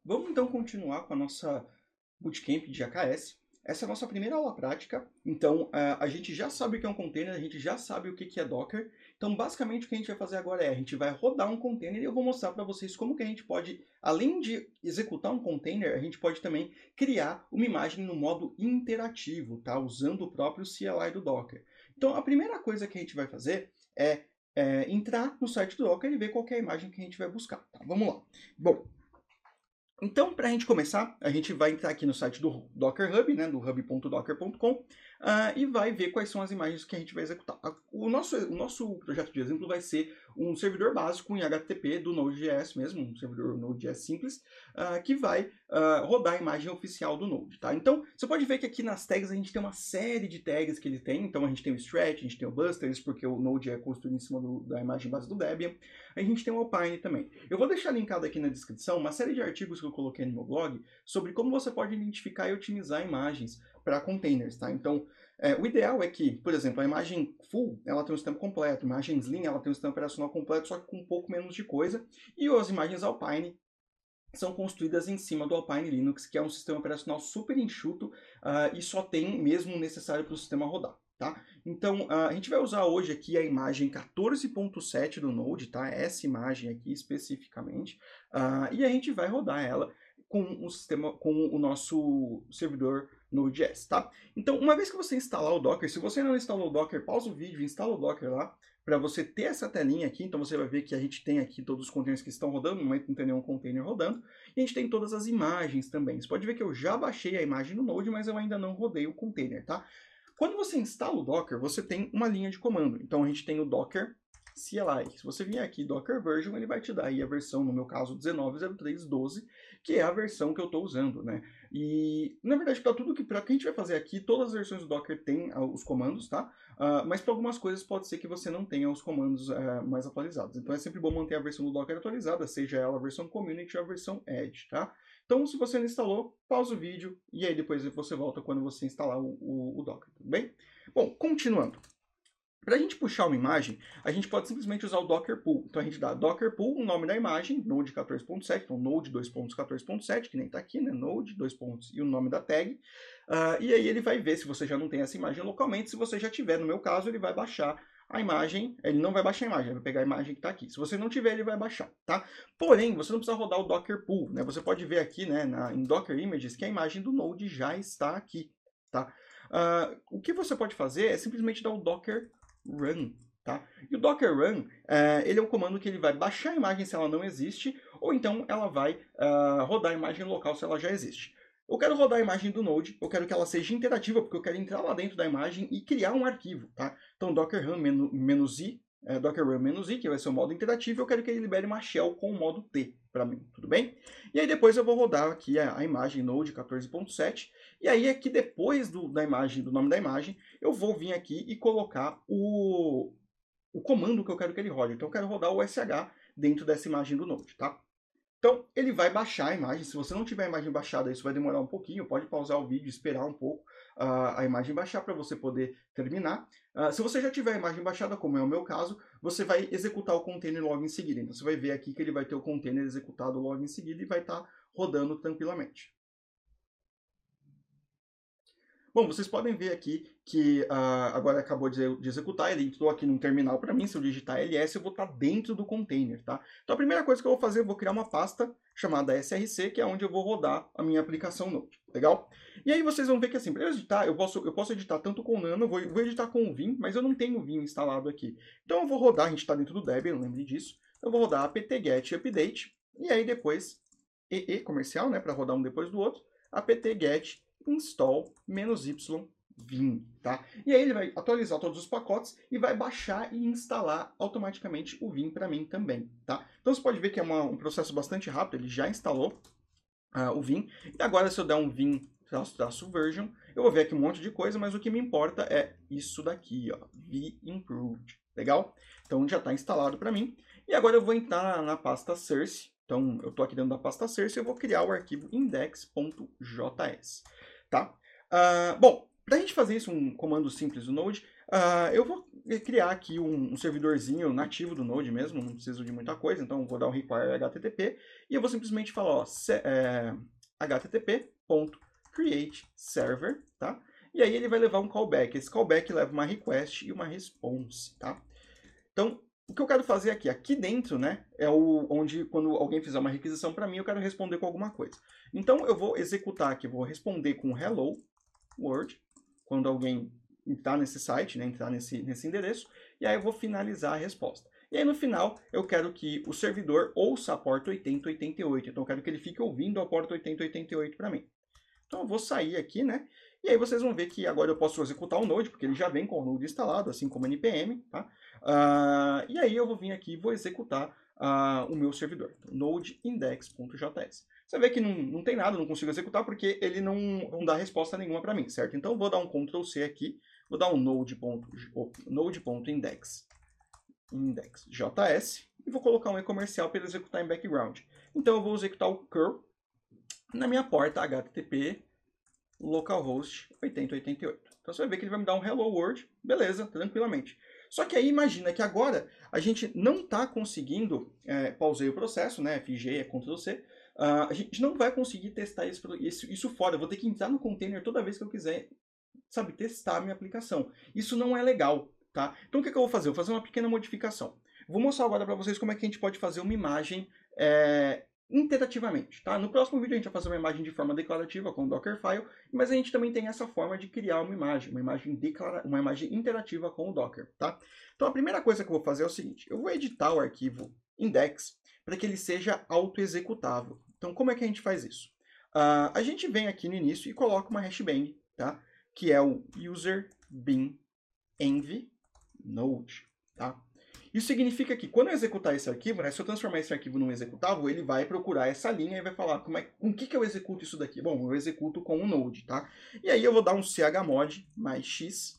Vamos então continuar com a nossa Bootcamp de AKS. Essa é a nossa primeira aula prática, então a gente já sabe o que é um container, a gente já sabe o que é Docker. Então basicamente o que a gente vai fazer agora é, a gente vai rodar um container e eu vou mostrar para vocês como que a gente pode, além de executar um container, a gente pode também criar uma imagem no modo interativo, tá? Usando o próprio CLI do Docker. Então a primeira coisa que a gente vai fazer é entrar no site do Docker e ver qual é a imagem que a gente vai buscar, tá? Vamos lá. Bom, então, para a gente começar, a gente vai entrar aqui no site do Docker Hub, né, do hub.docker.com, e vai ver quais são as imagens que a gente vai executar. O nosso projeto de exemplo vai ser um servidor básico em HTTP do Node.js mesmo, um servidor Node.js simples, que vai rodar a imagem oficial do Node. Tá? Então, você pode ver que aqui nas tags a gente tem uma série de tags que ele tem. Então, a gente tem o stretch, a gente tem o busters, porque o Node é construído em cima da imagem base do Debian. A gente tem o Alpine também. Eu vou deixar linkado aqui na descrição uma série de artigos que eu coloquei no meu blog sobre como você pode identificar e otimizar imagens para containers, tá? Então, o ideal é que, por exemplo, a imagem full, ela tem um sistema completo, a imagem slim, ela tem um sistema operacional completo, só que com um pouco menos de coisa, e as imagens Alpine são construídas em cima do Alpine Linux, que é um sistema operacional super enxuto e só tem mesmo o necessário para o sistema rodar. Tá? Então, a gente vai usar hoje aqui a imagem 14.7 do Node, tá? Essa imagem aqui especificamente, e a gente vai rodar ela com o nosso servidor Node.js, tá? Então, uma vez que você instalar o Docker, se você não instalou o Docker, pausa o vídeo e instala o Docker lá, para você ter essa telinha aqui. Então você vai ver que a gente tem aqui todos os containers que estão rodando, no momento não tem nenhum container rodando, e a gente tem todas as imagens também. Você pode ver que eu já baixei a imagem no Node, mas eu ainda não rodei o container, tá? Quando você instala o Docker, você tem uma linha de comando. Então a gente tem o Docker CLI. Se você vier aqui Docker Version, ele vai te dar aí a versão, no meu caso, 19.03.12, que é a versão que eu estou usando, né? E, na verdade, para tudo que a gente vai fazer aqui, todas as versões do Docker têm os comandos, tá? Mas para algumas coisas pode ser que você não tenha os comandos mais atualizados. Então é sempre bom manter a versão do Docker atualizada, seja ela a versão Community ou a versão Edge, tá? Então, se você não instalou, pausa o vídeo e aí depois você volta quando você instalar o Docker, tudo bem? Bom, continuando. Para a gente puxar uma imagem, a gente pode simplesmente usar o Docker Pull. Então a gente dá Docker Pull, o nome da imagem, Node 14.7, então Node 2.14.7, que nem está aqui, né? Node 2 pontos e o nome da tag. E aí ele vai ver se você já não tem essa imagem localmente. Se você já tiver, no meu caso, ele vai baixar a imagem. Ele não vai baixar a imagem, ele vai pegar a imagem que está aqui. Se você não tiver, ele vai baixar, tá? Porém, você não precisa rodar o Docker Pull, né? Você pode ver aqui, né, em Docker Images, que a imagem do Node já está aqui, tá? O que você pode fazer é simplesmente dar o Docker Run, tá? E o Docker Run, ele é um comando que ele vai baixar a imagem se ela não existe, ou então ela vai rodar a imagem local se ela já existe. Eu quero rodar a imagem do Node, eu quero que ela seja interativa, porque eu quero entrar lá dentro da imagem e criar um arquivo, tá? Então Docker Run -i, Docker Run -i, que vai ser o modo interativo, eu quero que ele libere uma shell com o modo T para mim, tudo bem? E aí depois eu vou rodar aqui a imagem Node 14.7, e aí aqui depois da imagem, do nome da imagem, eu vou vir aqui e colocar o comando que eu quero que ele rode. Então eu quero rodar o SH dentro dessa imagem do Node, tá? Então ele vai baixar a imagem. Se você não tiver a imagem baixada, isso vai demorar um pouquinho. Pode pausar o vídeo e esperar um pouco a imagem baixar para você poder terminar. Se você já tiver a imagem baixada, como é o meu caso, você vai executar o container logo em seguida. Então você vai ver aqui que ele vai ter o container executado logo em seguida e vai estar rodando tranquilamente. Bom, vocês podem ver aqui que agora acabou de executar, ele entrou aqui num terminal para mim. Se eu digitar ls, eu vou estar dentro do container, tá? Então a primeira coisa que eu vou fazer, eu vou criar uma pasta chamada src, que é onde eu vou rodar a minha aplicação Node, legal? E aí vocês vão ver que assim, para eu editar, eu posso editar tanto com Nano, vou editar com o Vim, mas eu não tenho o Vim instalado aqui. Então eu vou rodar, a gente está dentro do Debian, não lembre disso, eu vou rodar apt-get update, e aí depois, comercial, né, para rodar um depois do outro, apt-get install -y vim, tá? E aí ele vai atualizar todos os pacotes e vai baixar e instalar automaticamente o Vim para mim também, tá? Então você pode ver que é um processo bastante rápido, ele já instalou o Vim. E agora se eu der um Vim -version, eu vou ver aqui um monte de coisa, mas o que me importa é isso daqui, ó, vimproved, legal? Então já está instalado para mim. E agora eu vou entrar na pasta source. Então eu estou aqui dentro da pasta source e eu vou criar o arquivo index.js. Tá? Bom, para a gente fazer isso, um comando simples do Node, eu vou criar aqui um servidorzinho nativo do Node mesmo, não preciso de muita coisa, então vou dar um require HTTP e eu vou simplesmente falar, ó, http.create server, tá? E aí ele vai levar um callback. Esse callback leva uma request e uma response, tá? Então, o que eu quero fazer aqui dentro, né, é onde quando alguém fizer uma requisição para mim, eu quero responder com alguma coisa. Então, eu vou executar aqui, vou responder com hello world, quando alguém entrar nesse site, né, entrar nesse endereço, e aí eu vou finalizar a resposta. E aí no final eu quero que o servidor ouça a porta 8088, então eu quero que ele fique ouvindo a porta 8088 para mim. Então eu vou sair aqui, né, e aí vocês vão ver que agora eu posso executar o Node, porque ele já vem com o Node instalado, assim como o NPM, tá? E aí eu vou vir aqui e vou executar o meu servidor, node index.js. Você vê que não tem nada, não consigo executar porque ele não dá resposta nenhuma para mim, certo? Então eu vou dar um Ctrl C aqui, vou dar um node.index.js e vou colocar um e-comercial para ele executar em background. Então eu vou executar o curl na minha porta HTTP localhost 8088. Então você vai ver que ele vai me dar um hello world, beleza, tranquilamente. Só que aí imagina que agora a gente não está conseguindo, pausei o processo, né, FG é Ctrl C, a gente não vai conseguir testar isso fora, eu vou ter que entrar no container toda vez que eu quiser, sabe, testar a minha aplicação. Isso não é legal, tá? Então o que eu vou fazer? Eu vou fazer uma pequena modificação. Vou mostrar agora para vocês como é que a gente pode fazer uma imagem interativamente, tá? No próximo vídeo a gente vai fazer uma imagem de forma declarativa com o Dockerfile, mas a gente também tem essa forma de criar uma imagem interativa com o Docker, tá? Então a primeira coisa que eu vou fazer é o seguinte, eu vou editar o arquivo index para que ele seja auto-executável. Então como é que a gente faz isso? A gente vem aqui no início e coloca uma hashbang, tá? Que é o user bin env node, tá? Isso significa que quando eu executar esse arquivo, né, se eu transformar esse arquivo num executável, ele vai procurar essa linha e vai falar com o que eu executo isso daqui? Bom, eu executo com um node, tá? E aí eu vou dar um chmod mais x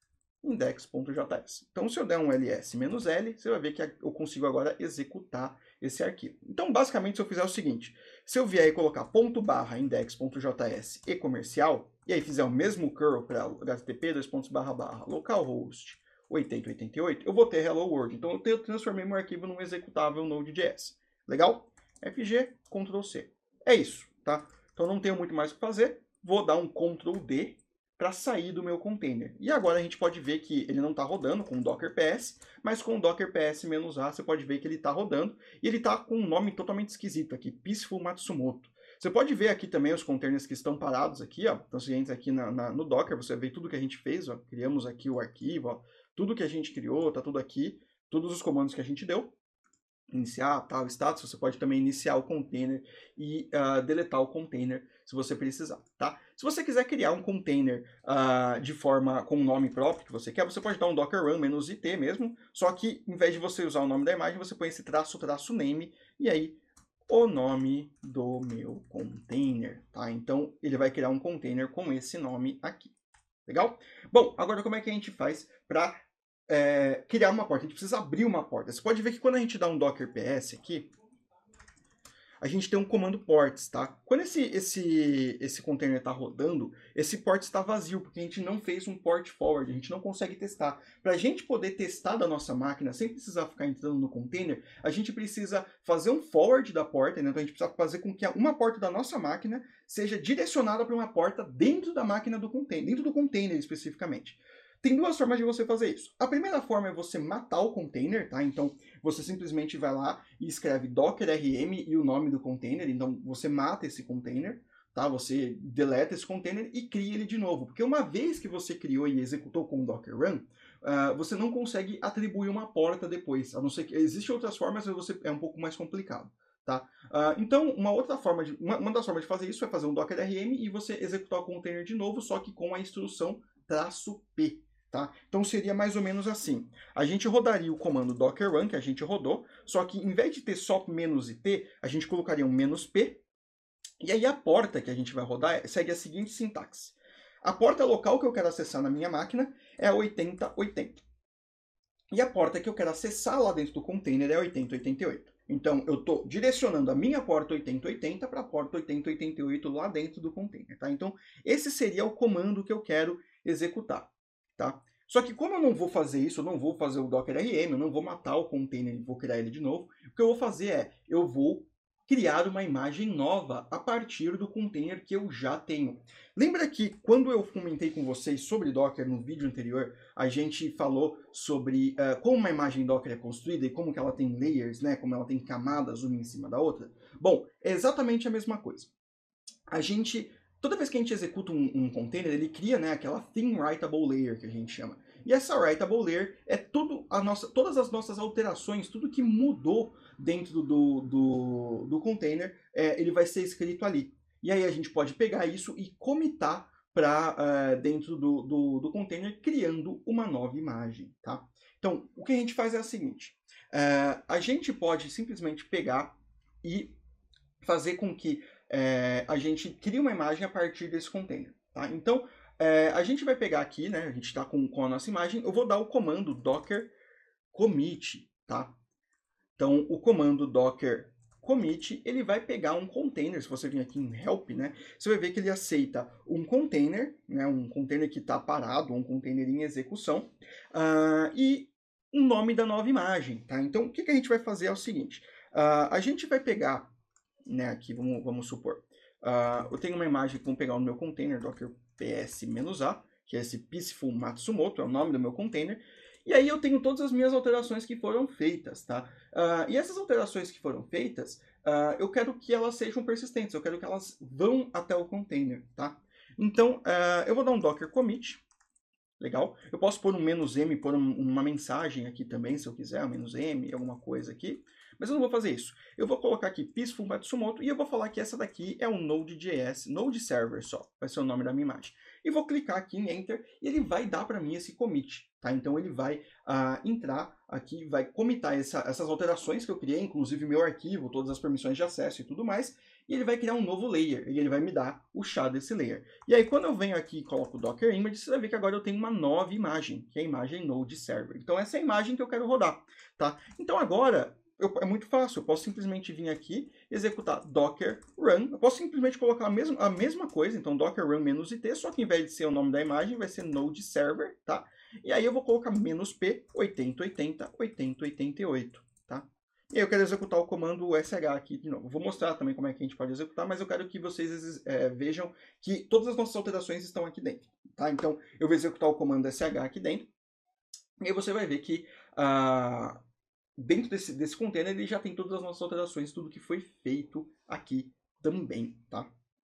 index.js. Então, se eu der um ls-l, você vai ver que eu consigo agora executar esse arquivo. Então, basicamente, se eu fizer o seguinte, se eu vier e colocar .index.js e comercial, e aí fizer o mesmo curl para http localhost 8088, eu vou ter hello world. Então, eu transformei meu arquivo num executável Node.js. Legal? FG, Ctrl C. É isso, tá? Então, não tenho muito mais o que fazer. Vou dar um Ctrl D para sair do meu container. E agora a gente pode ver que ele não está rodando com o Docker PS, mas com o Docker PS-A você pode ver que ele está rodando e ele está com um nome totalmente esquisito aqui, Peaceful Matsumoto. Você pode ver aqui também os containers que estão parados aqui, ó, então se a gente aqui no Docker, você vê tudo que a gente fez, ó, criamos aqui o arquivo, ó, tudo que a gente criou, tá tudo aqui, todos os comandos que a gente deu. Iniciar tal status, você pode também iniciar o container e deletar o container se você precisar, tá? Se você quiser criar um container de forma com um nome próprio que você quer, você pode dar um docker run -it mesmo, só que em vez de você usar o nome da imagem, você põe esse traço name e aí o nome do meu container, tá? Então ele vai criar um container com esse nome aqui, legal? Bom, agora como é que a gente faz para criar uma porta? A gente precisa abrir uma porta. Você pode ver que quando a gente dá um docker ps aqui, a gente tem um comando ports, tá? Quando esse container está rodando, esse port está vazio, porque a gente não fez um port forward, a gente não consegue testar. Para a gente poder testar da nossa máquina, sem precisar ficar entrando no container, a gente precisa fazer um forward da porta, né? Então a gente precisa fazer com que uma porta da nossa máquina seja direcionada para uma porta dentro da máquina do container, dentro do container especificamente. Tem duas formas de você fazer isso. A primeira forma é você matar o container, tá? Então, você simplesmente vai lá e escreve docker rm e o nome do container. Então, você mata esse container, tá? Você deleta esse container e cria ele de novo. Porque uma vez que você criou e executou com o docker run, você não consegue atribuir uma porta depois. A não ser que existem outras formas, mas é um pouco mais complicado. Tá? Então, uma das formas de fazer isso é fazer um docker rm e você executar o container de novo, só que com a instrução -p. Tá? Então seria mais ou menos assim. A gente rodaria o comando docker run que a gente rodou, só que em vez de ter só -it, a gente colocaria um -p, e aí a porta que a gente vai rodar segue a seguinte sintaxe. A porta local que eu quero acessar na minha máquina é a 8080. E a porta que eu quero acessar lá dentro do container é a 8088. Então eu estou direcionando a minha porta 8080 para a porta 8088 lá dentro do container. Tá? Então esse seria o comando que eu quero executar. Tá? Só que como eu não vou fazer isso, eu não vou fazer o Docker RM, eu não vou matar o container e vou criar ele de novo, o que eu vou fazer é, eu vou criar uma imagem nova a partir do container que eu já tenho. Lembra que quando eu comentei com vocês sobre Docker no vídeo anterior, a gente falou sobre como uma imagem Docker é construída e como que ela tem layers, né? Como ela tem camadas uma em cima da outra? Bom, é exatamente a mesma coisa. Toda vez que a gente executa um container, ele cria, né, aquela thin writable layer que a gente chama. E essa writable layer é todas as nossas alterações, tudo que mudou dentro do container, ele vai ser escrito ali. E aí a gente pode pegar isso e commitar para dentro do container, criando uma nova imagem. Tá? Então, o que a gente faz é o seguinte. A gente pode simplesmente pegar e fazer com que a gente crie uma imagem a partir desse container. Tá? Então, a gente vai pegar aqui, né? A gente está com a nossa imagem. Eu vou dar o comando docker commit. Tá? Então, o comando docker commit, ele vai pegar um container. Se você vir aqui em help, né? Você vai ver que ele aceita um container, né? Um container que está parado, um container em execução, e o nome da nova imagem. Tá? Então, o que a gente vai fazer é o seguinte. A gente vai pegar, né, aqui, vamos supor, eu tenho uma imagem que vamos pegar no meu container, docker ps-a, que é esse Peaceful Matsumoto, é o nome do meu container, e aí eu tenho todas as minhas alterações que foram feitas, tá? E essas alterações que foram feitas, eu quero que elas sejam persistentes, eu quero que elas vão até o container, tá? Então, eu vou dar um docker commit, legal? Eu posso pôr um "-m", pôr uma mensagem aqui também, se eu quiser, um "-m", alguma coisa aqui. Mas eu não vou fazer isso. Eu vou colocar aqui Peaceful Matsumoto e eu vou falar que essa daqui é um Node.js, Node Server só, vai ser o nome da minha imagem. E vou clicar aqui em Enter e ele vai dar para mim esse commit. Tá? Então ele vai entrar aqui, vai commitar essas alterações que eu criei, inclusive meu arquivo, todas as permissões de acesso e tudo mais, e ele vai criar um novo layer, e ele vai me dar o chá desse layer. E aí quando eu venho aqui e coloco o Docker Image, você vai ver que agora eu tenho uma nova imagem, que é a imagem Node Server. Então essa é a imagem que eu quero rodar. Tá? Então agora, é muito fácil, eu posso simplesmente vir aqui, executar docker run, eu posso simplesmente colocar a mesma coisa, então docker run -it, só que em vez de ser o nome da imagem, vai ser node server, tá? E aí eu vou colocar "-p 8080 8088, tá? E aí eu quero executar o comando sh aqui de novo. Vou mostrar também como é que a gente pode executar, mas eu quero que vocês vejam que todas as nossas alterações estão aqui dentro, tá? Então eu vou executar o comando sh aqui dentro, e aí você vai ver que dentro desse container ele já tem todas as nossas alterações, tudo que foi feito aqui também, tá?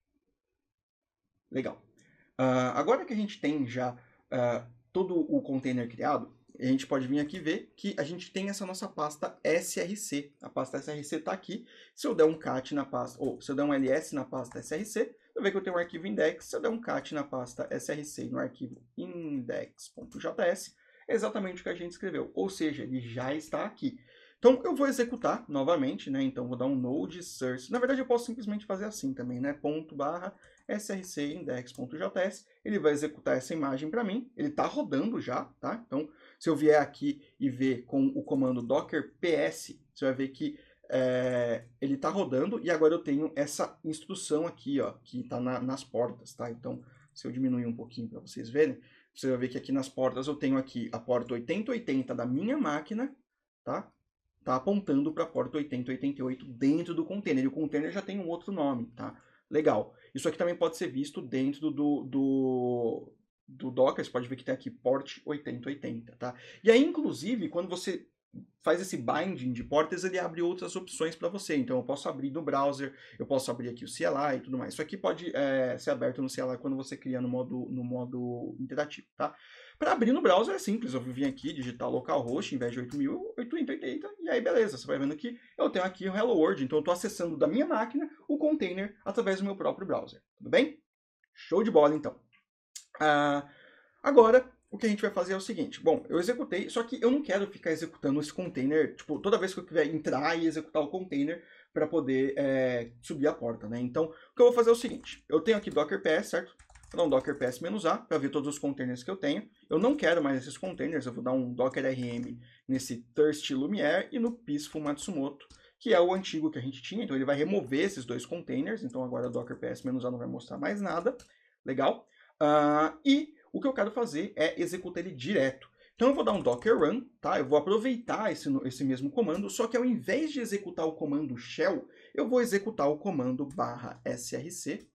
Legal. Agora que a gente tem já todo o container criado, a gente pode vir aqui ver que a gente tem essa nossa pasta src. A pasta src está aqui. Se eu der um cat na pasta, ou se eu der um ls na pasta src, eu vejo que eu tenho um arquivo index. Se eu der um cat na pasta src no arquivo index.js, é exatamente o que a gente escreveu. Ou seja, ele já está aqui. Então, eu vou executar novamente, né? Então, vou dar um node source. Na verdade, eu posso simplesmente fazer assim também, né? /src index.js. Ele vai executar essa imagem para mim. Ele está rodando já, tá? Então, se eu vier aqui e ver com o comando docker ps, você vai ver que ele está rodando e agora eu tenho essa instrução aqui, ó, que está nas portas, tá? Então, se eu diminuir um pouquinho para vocês verem, você vai ver que aqui nas portas eu tenho aqui a porta 8080 da minha máquina, tá? Tá apontando para a porta 8088 dentro do container. E o container já tem um outro nome, tá? Legal. Isso aqui também pode ser visto dentro do Docker. Você pode ver que tem aqui port 8080, tá? E aí, inclusive, quando você faz esse binding de portas, ele abre outras opções para você. Então, eu posso abrir no browser, eu posso abrir aqui o CLI e tudo mais. Isso aqui pode ser aberto no CLI quando você cria no modo interativo, tá? Para abrir no browser é simples, eu vim aqui, digitar localhost, em vez de 8080, e aí beleza, você vai vendo que eu tenho aqui o Hello World, então eu estou acessando da minha máquina o container através do meu próprio browser, tudo bem? Show de bola, então. Agora, o que a gente vai fazer é o seguinte, bom, eu executei, só que eu não quero ficar executando esse container, tipo, toda vez que eu quiser entrar e executar o container para poder subir a porta, né? Então, o que eu vou fazer é o seguinte, eu tenho aqui docker ps, certo? Vou dar um docker ps-a para ver todos os containers que eu tenho. Eu não quero mais esses containers, eu vou dar um docker rm nesse Thirsty Lumiere e no Peaceful Matsumoto, que é o antigo que a gente tinha. Então ele vai remover esses dois containers, então agora o docker ps-a não vai mostrar mais nada. Legal? E o que eu quero fazer é executar ele direto. Então eu vou dar um docker run, tá? Eu vou aproveitar esse mesmo comando, só que ao invés de executar o comando shell, eu vou executar o comando /src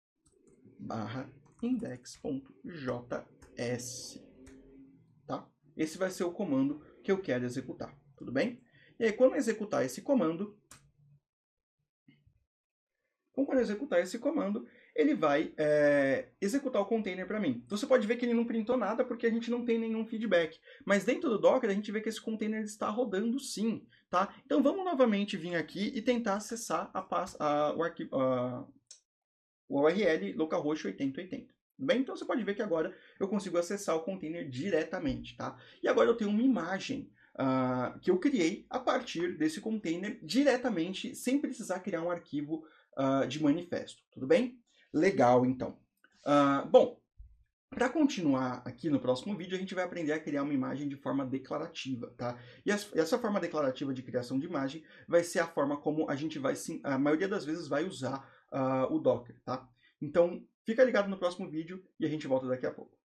/index.js, tá? Esse vai ser o comando que eu quero executar, tudo bem? E aí, quando eu executar esse comando, ele vai executar o container para mim. Você pode ver que ele não printou nada porque a gente não tem nenhum feedback. Mas dentro do Docker a gente vê que esse container está rodando sim, tá? Então vamos novamente vir aqui e tentar acessar o URL localhost 8080. Bem, então você pode ver que agora eu consigo acessar o container diretamente, tá? E agora eu tenho uma imagem que eu criei a partir desse container diretamente, sem precisar criar um arquivo de manifesto, tudo bem? Legal, então. Bom, para continuar aqui no próximo vídeo, a gente vai aprender a criar uma imagem de forma declarativa, tá? E essa forma declarativa de criação de imagem vai ser a forma como a gente vai, a maioria das vezes, vai usar o Docker, tá? Então, fica ligado no próximo vídeo e a gente volta daqui a pouco.